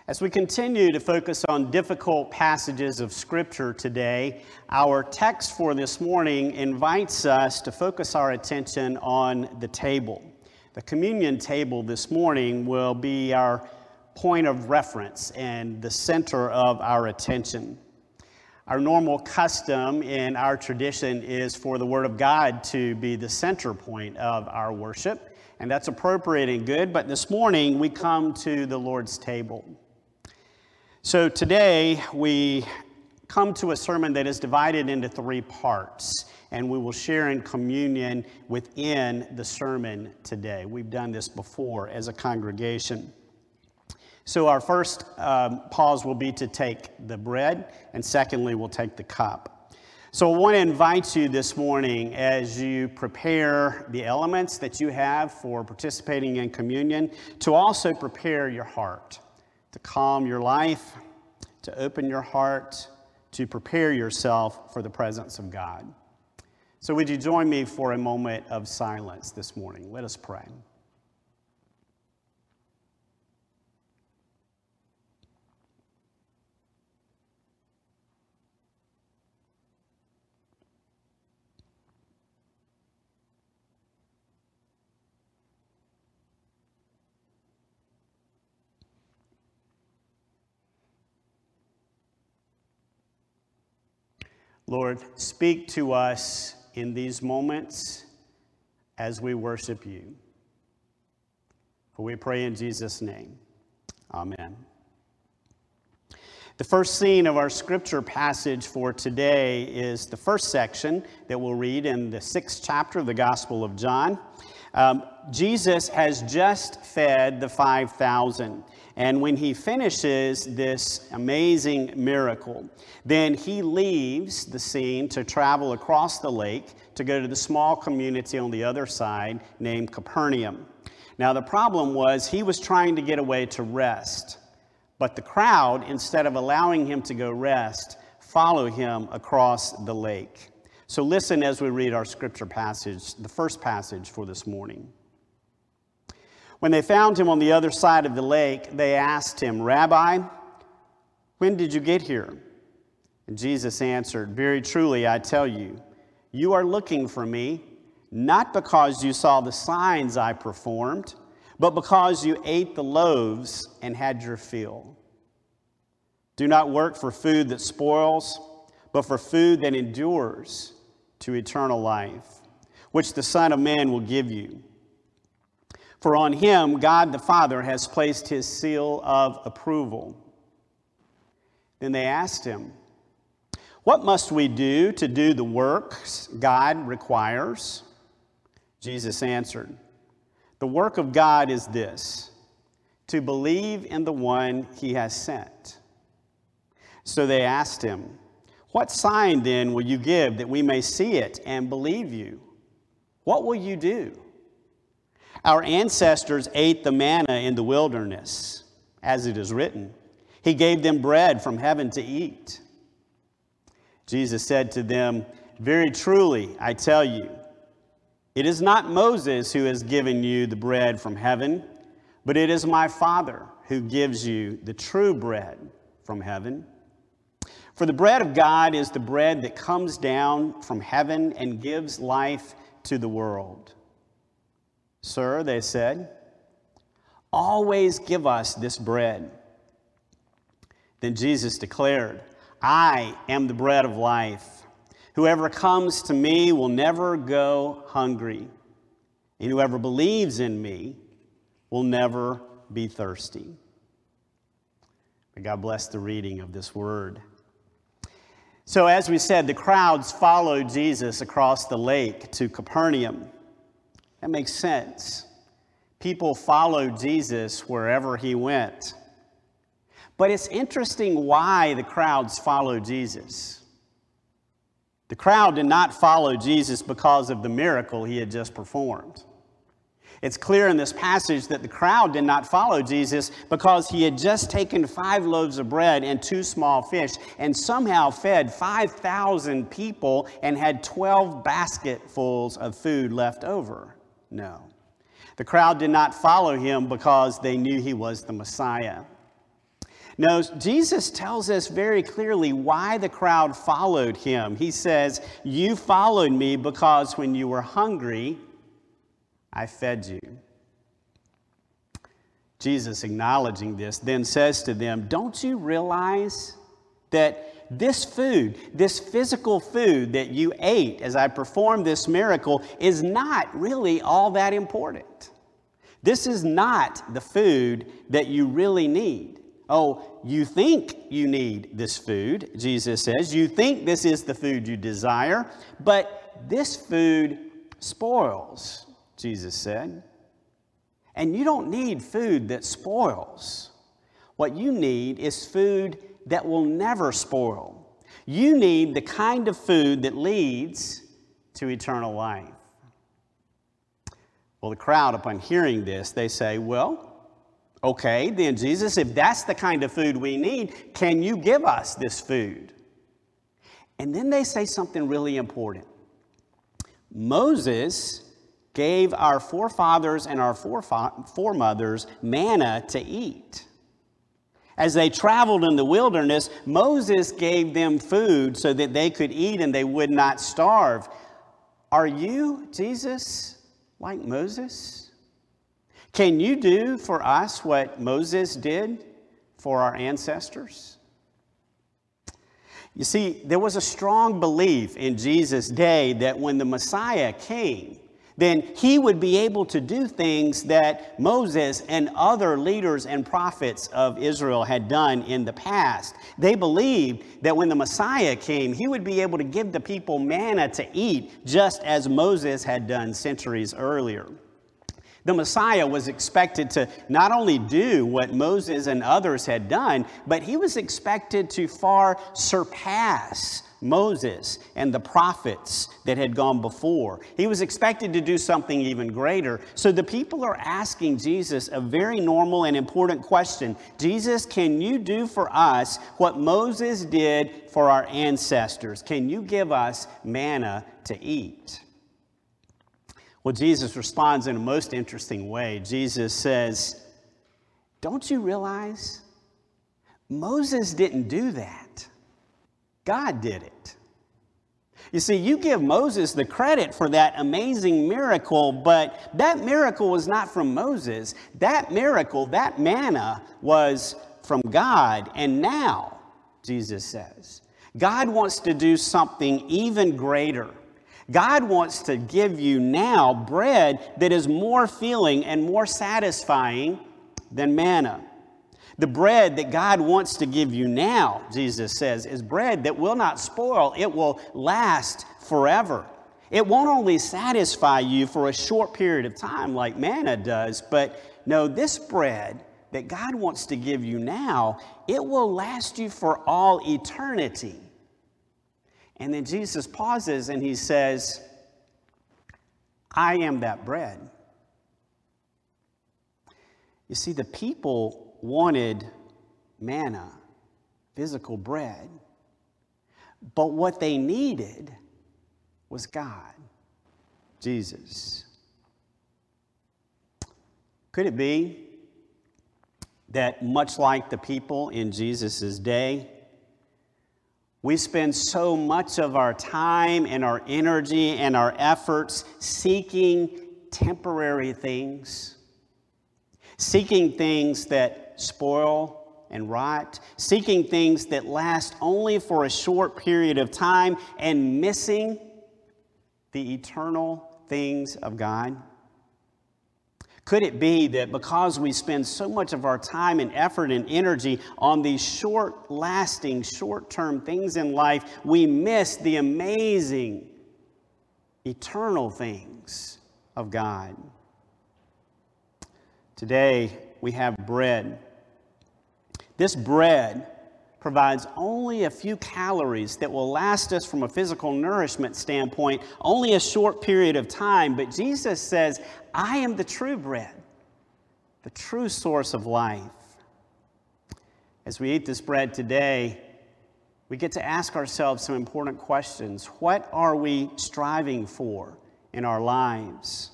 As we continue to focus on difficult passages of Scripture today, our text for this morning invites us to focus our attention on the table. The communion table this morning will be our point of reference and the center of our attention. Our normal custom in our tradition is for the Word of God to be the center point of our worship, and that's appropriate and good, but this morning we come to the Lord's table. So today we come to a sermon that is divided into three parts, and we will share in communion within the sermon today. We've done this before as a congregation. So our first pause will be to take the bread, and secondly, we'll take the cup. So I want to invite you this morning as you prepare the elements that you have for participating in communion to also prepare your heart, to calm your life, to open your heart, to prepare yourself for the presence of God. So would you join me for a moment of silence this morning? Let us pray. Lord, speak to us in these moments as we worship you. For we pray in Jesus' name. Amen. The first scene of our scripture passage for today is the first section that we'll read in the 6th chapter of the Gospel of John. Jesus has just fed the 5,000. And when he finishes this amazing miracle, then he leaves the scene to travel across the lake to go to the small community on the other side named Capernaum. Now the problem was he was trying to get away to rest, but the crowd, instead of allowing him to go rest, follow him across the lake. So listen as we read our scripture passage, the first passage for this morning. When they found him on the other side of the lake, they asked him, "Rabbi, when did you get here?" And Jesus answered, "Very truly, I tell you, you are looking for me, not because you saw the signs I performed, but because you ate the loaves and had your fill. Do not work for food that spoils, but for food that endures to eternal life, which the Son of Man will give you. For on him God the Father has placed his seal of approval." Then they asked him, "What must we do to do the works God requires?" Jesus answered, "The work of God is this, to believe in the one he has sent." So they asked him, "What sign then will you give that we may see it and believe you? What will you do? Our ancestors ate the manna in the wilderness, as it is written, 'He gave them bread from heaven to eat.'" Jesus said to them, "Very truly, I tell you, it is not Moses who has given you the bread from heaven, but it is my Father who gives you the true bread from heaven. For the bread of God is the bread that comes down from heaven and gives life to the world." "Sir," they said, "always give us this bread." Then Jesus declared, "I am the bread of life. Whoever comes to me will never go hungry, and whoever believes in me will never be thirsty." May God bless the reading of this word. So as we said, the crowds followed Jesus across the lake to Capernaum. That makes sense. People followed Jesus wherever he went. But it's interesting why the crowds followed Jesus. The crowd did not follow Jesus because of the miracle he had just performed. It's clear in this passage that the crowd did not follow Jesus because he had just taken 5 loaves of bread and 2 small fish and somehow fed 5,000 people and had 12 basketfuls of food left over. No. The crowd did not follow him because they knew he was the Messiah. No, Jesus tells us very clearly why the crowd followed him. He says, "You followed me because when you were hungry, I fed you." Jesus, acknowledging this, then says to them, "Don't you realize that this food, this physical food that you ate as I performed this miracle, is not really all that important? This is not the food that you really need. Oh, you think you need this food," Jesus says. "You think this is the food you desire, but this food spoils," Jesus said. "And you don't need food that spoils. What you need is food that will never spoil. You need the kind of food that leads to eternal life." Well, the crowd, upon hearing this, they say, "Well, okay, then Jesus, if that's the kind of food we need, can you give us this food?" And then they say something really important. "Moses gave our forefathers and our foremothers manna to eat. As they traveled in the wilderness, Moses gave them food so that they could eat and they would not starve. Are you, Jesus, like Moses? Can you do for us what Moses did for our ancestors?" You see, there was a strong belief in Jesus' day that when the Messiah came, then he would be able to do things that Moses and other leaders and prophets of Israel had done in the past. They believed that when the Messiah came, he would be able to give the people manna to eat, just as Moses had done centuries earlier. The Messiah was expected to not only do what Moses and others had done, but he was expected to far surpass Moses and the prophets that had gone before. He was expected to do something even greater. So the people are asking Jesus a very normal and important question. "Jesus, can you do for us what Moses did for our ancestors? Can you give us manna to eat?" Well, Jesus responds in a most interesting way. Jesus says, "Don't you realize Moses didn't do that? God did it." You see, you give Moses the credit for that amazing miracle, but that miracle was not from Moses. That miracle, that manna, was from God. And now, Jesus says, God wants to do something even greater. God wants to give you now bread that is more filling and more satisfying than manna. The bread that God wants to give you now, Jesus says, is bread that will not spoil. It will last forever. It won't only satisfy you for a short period of time like manna does, but no, this bread that God wants to give you now, it will last you for all eternity. And then Jesus pauses and he says, "I am that bread." You see, the people wanted manna, physical bread, but what they needed was God, Jesus. Could it be that much like the people in Jesus' day, we spend so much of our time and our energy and our efforts seeking temporary things, seeking things that spoil and rot, seeking things that last only for a short period of time, and missing the eternal things of God? Could it be that because we spend so much of our time and effort and energy on these short-lasting, short-term things in life, we miss the amazing, eternal things of God? Today, we have bread. This bread provides only a few calories that will last us from a physical nourishment standpoint, only a short period of time. But Jesus says, "I am the true bread, the true source of life." As we eat this bread today, we get to ask ourselves some important questions. What are we striving for in our lives?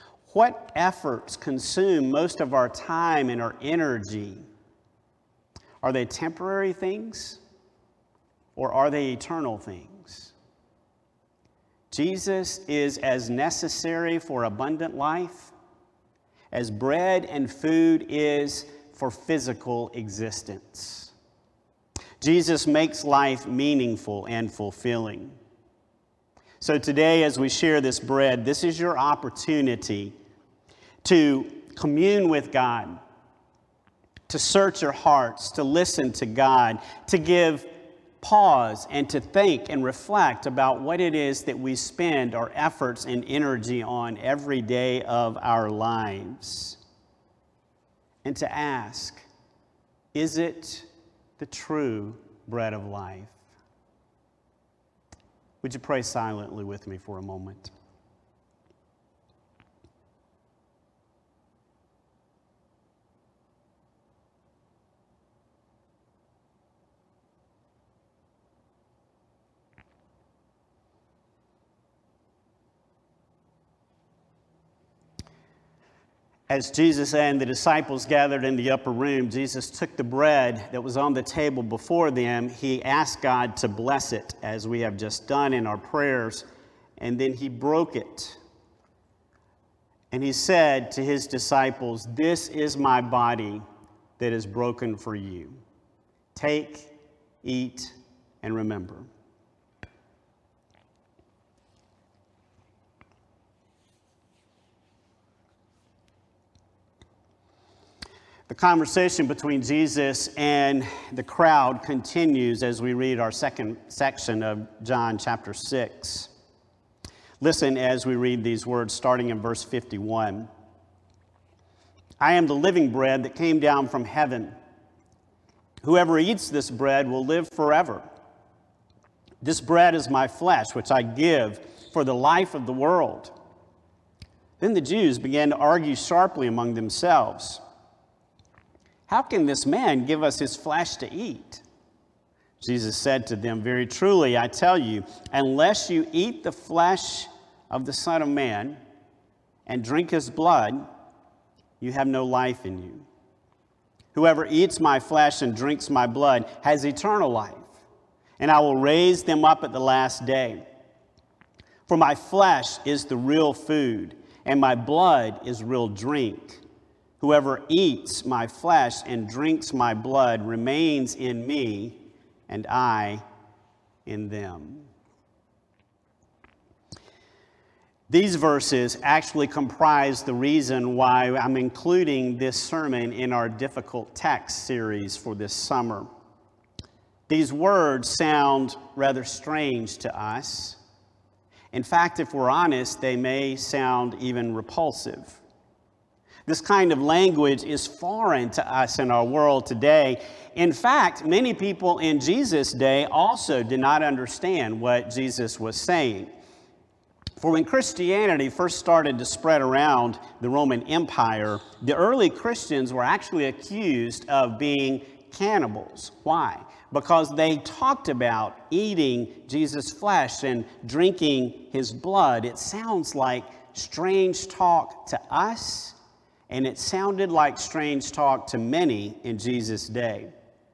What efforts consume most of our time and our energy? Are they temporary things or are they eternal things? Jesus is as necessary for abundant life as bread and food is for physical existence. Jesus makes life meaningful and fulfilling. So today, as we share this bread, this is your opportunity to commune with God, to search your hearts, to listen to God, to give pause and to think and reflect about what it is that we spend our efforts and energy on every day of our lives. And to ask, is it the true bread of life? Would you pray silently with me for a moment? As Jesus and the disciples gathered in the upper room, Jesus took the bread that was on the table before them. He asked God to bless it, as we have just done in our prayers, and then he broke it. And he said to his disciples, "This is my body that is broken for you. Take, eat, and remember." The conversation between Jesus and the crowd continues as we read our second section of John chapter 6. Listen as we read these words starting in verse 51. "I am the living bread that came down from heaven. Whoever eats this bread will live forever. This bread is my flesh, which I give for the life of the world." Then the Jews began to argue sharply among themselves. "How can this man give us his flesh to eat?" Jesus said to them, "Very truly, I tell you, unless you eat the flesh of the Son of Man and drink his blood, you have no life in you. Whoever eats my flesh and drinks my blood has eternal life, and I will raise them up at the last day. For my flesh is the real food, and my blood is real drink. Whoever eats my flesh and drinks my blood remains in me, and I in them." These verses actually comprise the reason why I'm including this sermon in our difficult text series for this summer. These words sound rather strange to us. In fact, if we're honest, they may sound even repulsive. This kind of language is foreign to us in our world today. In fact, many people in Jesus' day also did not understand what Jesus was saying. For when Christianity first started to spread around the Roman Empire, the early Christians were actually accused of being cannibals. Why? Because they talked about eating Jesus' flesh and drinking his blood. It sounds like strange talk to us, and it sounded like strange talk to many in Jesus' day.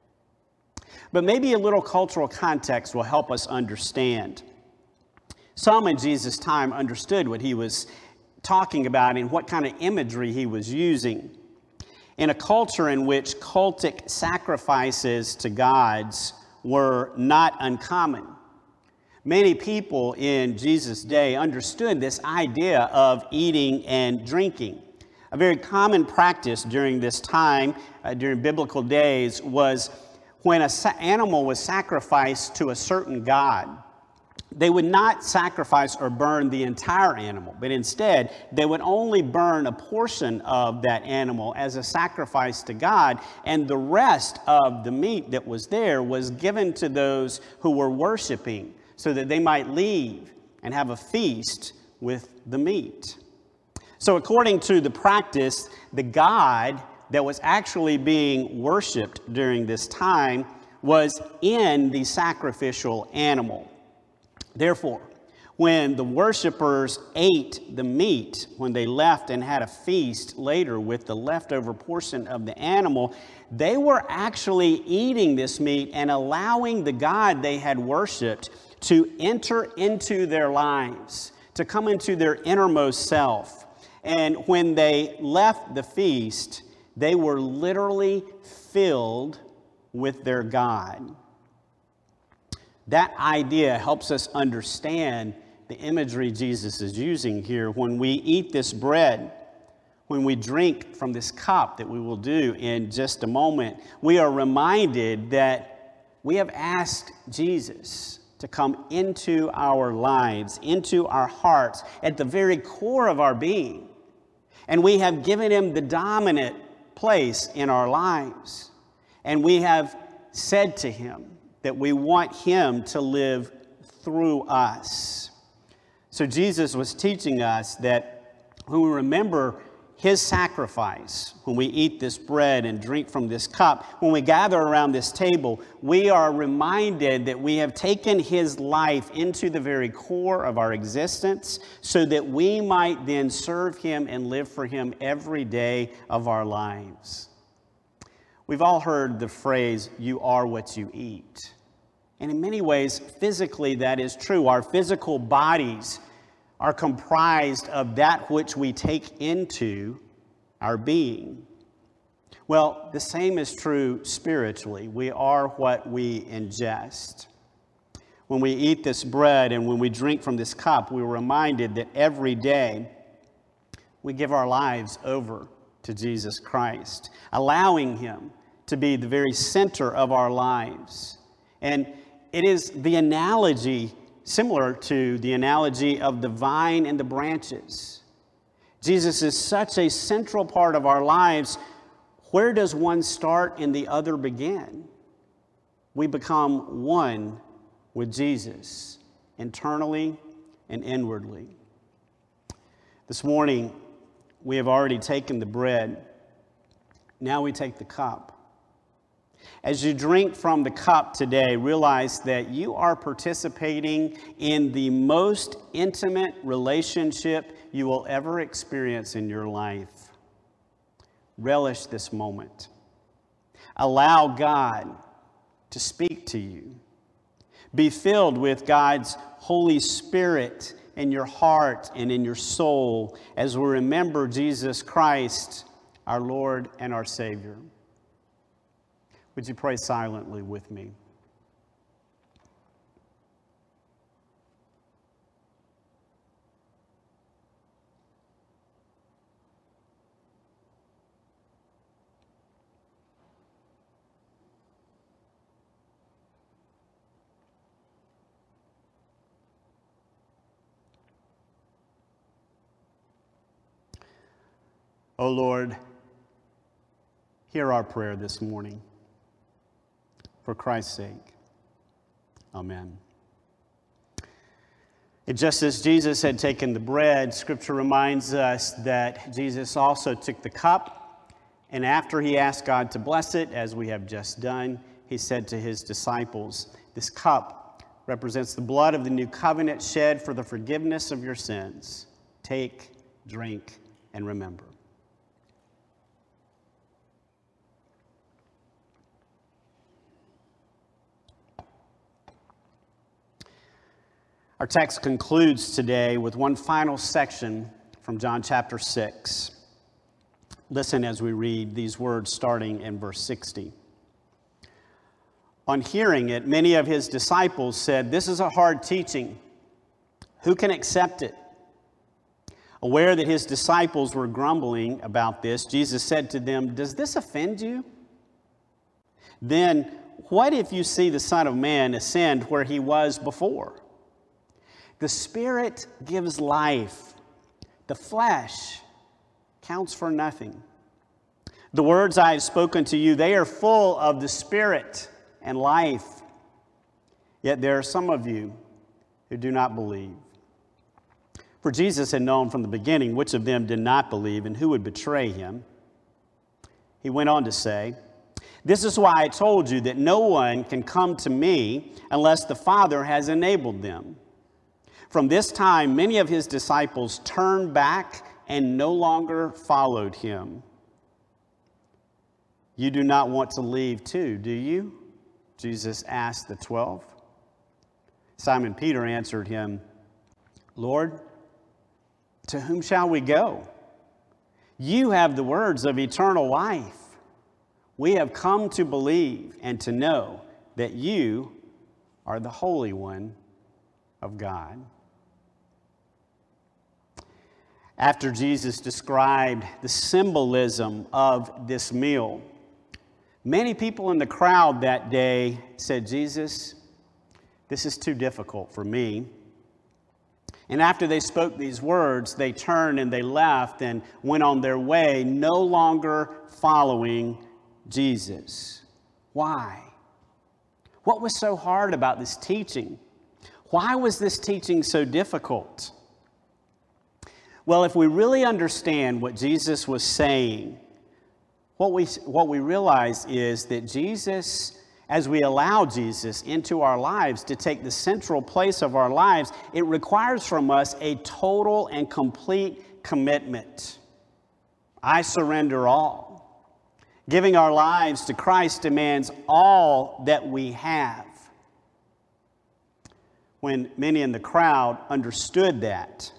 But maybe a little cultural context will help us understand. Some in Jesus' time understood what he was talking about and what kind of imagery he was using. In a culture in which cultic sacrifices to gods were not uncommon, many people in Jesus' day understood this idea of eating and drinking. A very common practice during this time, during biblical days, was when an animal was sacrificed to a certain god, they would not sacrifice or burn the entire animal, but instead they would only burn a portion of that animal as a sacrifice to God, and the rest of the meat that was there was given to those who were worshiping so that they might leave and have a feast with the meat. So according to the practice, the god that was actually being worshiped during this time was in the sacrificial animal. Therefore, when the worshipers ate the meat, when they left and had a feast later with the leftover portion of the animal, they were actually eating this meat and allowing the God they had worshiped to enter into their lives, to come into their innermost self. And when they left the feast, they were literally filled with their God. That idea helps us understand the imagery Jesus is using here. When we eat this bread, when we drink from this cup that we will do in just a moment, we are reminded that we have asked Jesus to come into our lives, into our hearts, at the very core of our being. And we have given him the dominant place in our lives. And we have said to him that we want him to live through us. So Jesus was teaching us that when we remember his sacrifice, when we eat this bread and drink from this cup, when we gather around this table, we are reminded that we have taken his life into the very core of our existence so that we might then serve him and live for him every day of our lives. We've all heard the phrase, "You are what you eat." And in many ways, physically, that is true. Our physical bodies are comprised of that which we take into our being. Well, the same is true spiritually. We are what we ingest. When we eat this bread and when we drink from this cup, we're reminded that every day we give our lives over to Jesus Christ, allowing him to be the very center of our lives. And it is the analogy, similar to the analogy of the vine and the branches. Jesus is such a central part of our lives. Where does one start and the other begin? We become one with Jesus, internally and inwardly. This morning, we have already taken the bread. Now we take the cup. As you drink from the cup today, realize that you are participating in the most intimate relationship you will ever experience in your life. Relish this moment. Allow God to speak to you. Be filled with God's Holy Spirit in your heart and in your soul as we remember Jesus Christ, our Lord and our Savior. Would you pray silently with me? O Lord, hear our prayer this morning. For Christ's sake, amen. And just as Jesus had taken the bread, Scripture reminds us that Jesus also took the cup, and after he asked God to bless it, as we have just done, he said to his disciples, "This cup represents the blood of the new covenant shed for the forgiveness of your sins. Take, drink, and remember." Our text concludes today with one final section from John chapter 6. Listen as we read these words starting in verse 60. On hearing it, many of his disciples said, "This is a hard teaching. Who can accept it?" Aware that his disciples were grumbling about this, Jesus said to them, "Does this offend you? Then what if you see the Son of Man ascend where he was before? The Spirit gives life. The flesh counts for nothing. The words I have spoken to you, they are full of the Spirit and life. Yet there are some of you who do not believe." For Jesus had known from the beginning which of them did not believe and who would betray him. He went on to say, "This is why I told you that no one can come to me unless the Father has enabled them. From this time, many of his disciples turned back and no longer followed him. You do not want to leave too, do you? Jesus asked the 12. Simon Peter answered him, Lord, to whom shall we go? You have the words of eternal life. We have come to believe and to know that you are the Holy One of God. After Jesus described the symbolism of this meal, many people in the crowd that day said, Jesus, this is too difficult for me. And after they spoke these words, they turned and they left and went on their way, no longer following Jesus. Why? What was so hard about this teaching? Why was this teaching so difficult? Well, if we really understand what Jesus was saying, what we realize is that Jesus, as we allow Jesus into our lives to take the central place of our lives, it requires from us a total and complete commitment. I surrender all. Giving our lives to Christ demands all that we have. When many in the crowd understood that,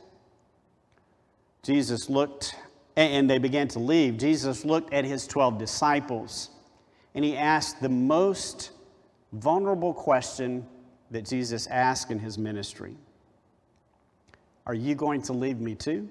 Jesus looked, and they began to leave. Jesus looked at his 12 disciples, and he asked the most vulnerable question that Jesus asked in his ministry. Are you going to leave me too?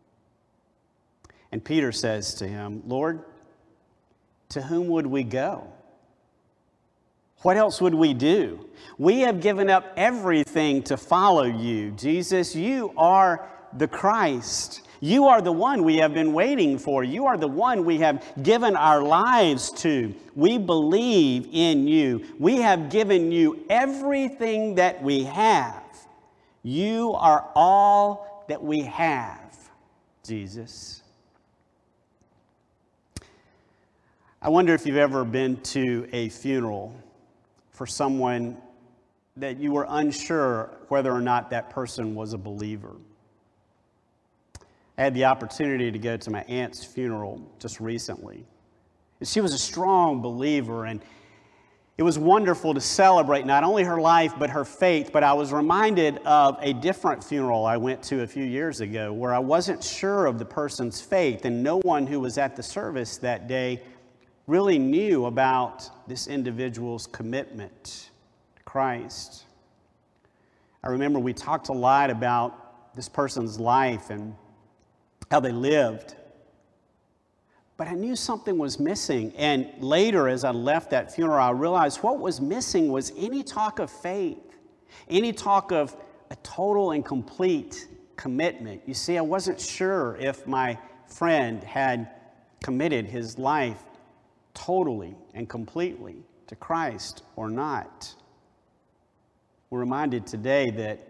And Peter says to him, Lord, to whom would we go? What else would we do? We have given up everything to follow you. Jesus, you are the Christ. You are the one we have been waiting for. You are the one we have given our lives to. We believe in you. We have given you everything that we have. You are all that we have, Jesus. I wonder if you've ever been to a funeral for someone that you were unsure whether or not that person was a believer. I had the opportunity to go to my aunt's funeral just recently. She was a strong believer, and it was wonderful to celebrate not only her life but her faith. But I was reminded of a different funeral I went to a few years ago where I wasn't sure of the person's faith, and no one who was at the service that day really knew about this individual's commitment to Christ. I remember we talked a lot about this person's life and how they lived. But I knew something was missing. And later, as I left that funeral, I realized what was missing was any talk of faith, any talk of a total and complete commitment. You see, I wasn't sure if my friend had committed his life totally and completely to Christ or not. We're reminded today that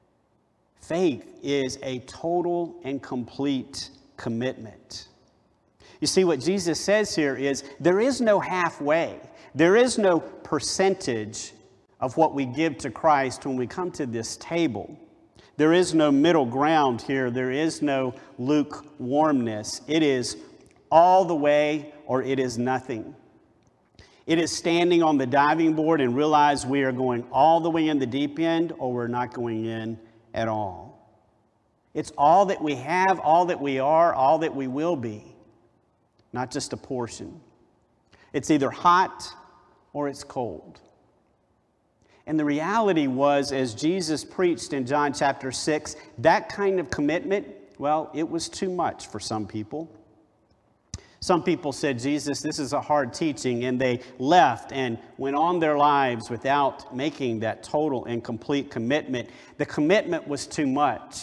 faith is a total and complete commitment. You see, what Jesus says here is there is no halfway. There is no percentage of what we give to Christ when we come to this table. There is no middle ground here. There is no lukewarmness. It is all the way or it is nothing. It is standing on the diving board and realize we are going all the way in the deep end or we're not going in at all. It's all that we have, all that we are, all that we will be, not just a portion. It's either hot or it's cold. And the reality was, as Jesus preached in John chapter 6, that kind of commitment, well, it was too much for some people. Some people said, Jesus, this is a hard teaching, and they left and went on their lives without making that total and complete commitment. The commitment was too much.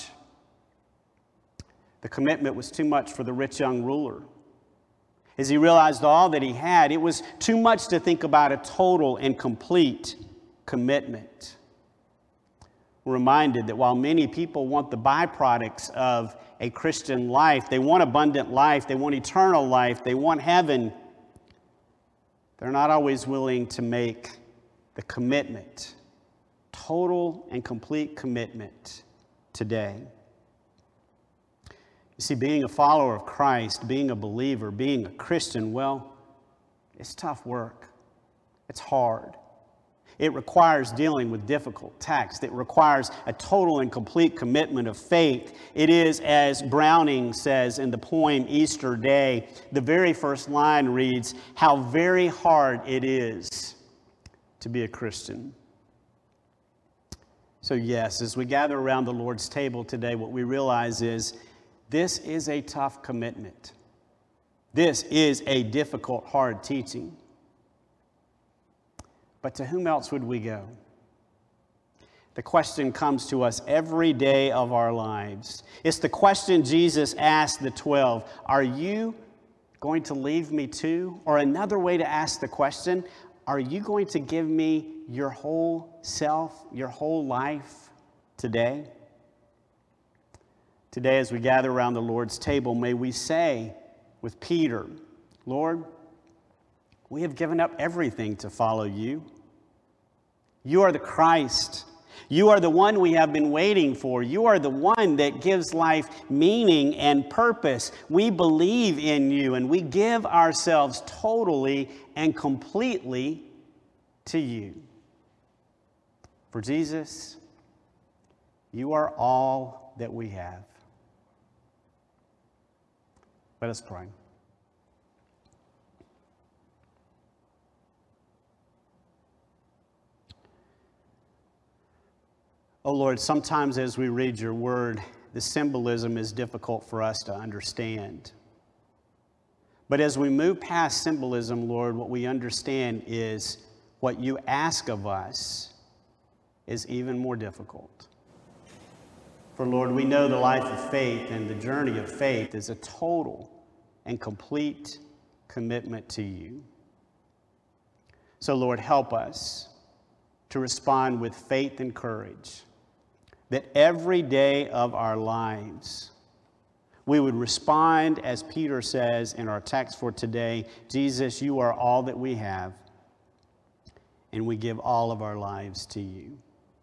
The commitment was too much for the rich young ruler. As he realized all that he had, it was too much to think about a total and complete commitment. We're reminded that while many people want the byproducts of a Christian life, they want abundant life, they want eternal life, they want heaven, they're not always willing to make the commitment, total and complete commitment today. You see, being a follower of Christ, being a believer, being a Christian, well, it's tough work. It's hard. It requires dealing with difficult text. It requires a total and complete commitment of faith. It is, as Browning says in the poem Easter Day, the very first line reads, "How very hard it is to be a Christian." So yes, as we gather around the Lord's table today, what we realize is this is a tough commitment. This is a difficult, hard teaching. But to whom else would we go? The question comes to us every day of our lives. It's the question Jesus asked the 12. Are you going to leave me too? Or another way to ask the question, are you going to give me your whole self, your whole life today? Today, as we gather around the Lord's table, may we say with Peter, Lord, we have given up everything to follow you. You are the Christ. You are the one we have been waiting for. You are the one that gives life meaning and purpose. We believe in you and we give ourselves totally and completely to you. For Jesus, you are all that we have. Let us pray. Oh Lord, sometimes as we read your word, the symbolism is difficult for us to understand. But as we move past symbolism, Lord, what we understand is what you ask of us is even more difficult. For Lord, we know the life of faith and the journey of faith is a total and complete commitment to you. So Lord, help us to respond with faith and courage, that every day of our lives we would respond as Peter says in our text for today, Jesus, you are all that we have, and we give all of our lives to you.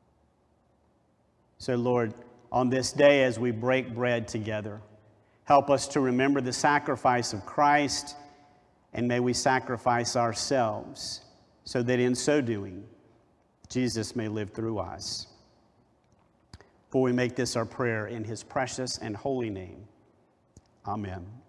So Lord, on this day as we break bread together, help us to remember the sacrifice of Christ, and may we sacrifice ourselves so that in so doing, Jesus may live through us. For we make this our prayer in his precious and holy name. Amen.